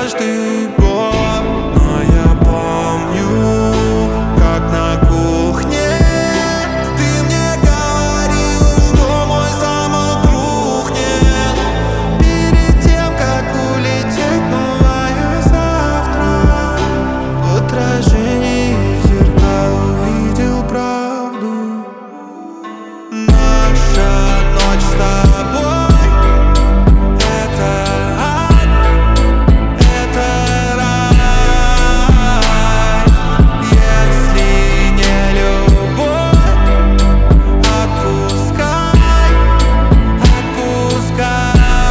каждый год. Но я помню, как на кухне ты мне говорила, что мой замок рухнет перед тем, как улететь. Новое завтра в отражении зеркал увидел правду. Наша ночь с тобой — это ад, это рай. Если не любовь, отпускай, отпускай.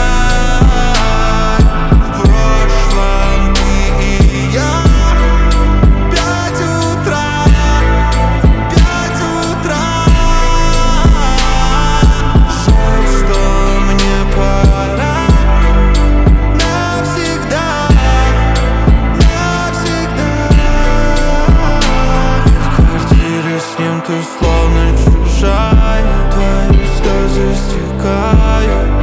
В прошлом ты и я. 5 утра, 5 утра. Жаль, что мне пора навсегда, навсегда. В квартире с ним ты словно чужая, твои слезы стекают.